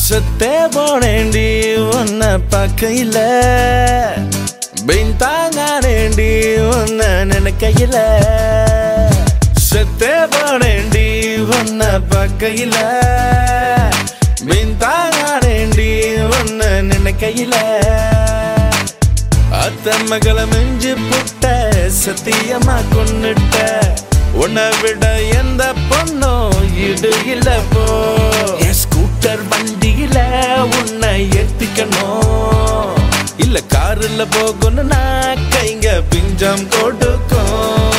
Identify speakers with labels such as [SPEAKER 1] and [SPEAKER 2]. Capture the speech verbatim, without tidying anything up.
[SPEAKER 1] செத்தே போனேண்டி உன்னை பார்க்கையில பின்தாங்கானேண்டி உன்னை நினைக்கையில செத்தே போனேண்டி உன்னை பார்க்கையில பின்தாங்கானேண்டி உன்னை நினைக்கையில அத்த மகளை மிஞ்சி புட்ட சத்தியமா கொன்னுட்ட உன்னை விட எந்த பொண்ணும் இடு இல்ல போ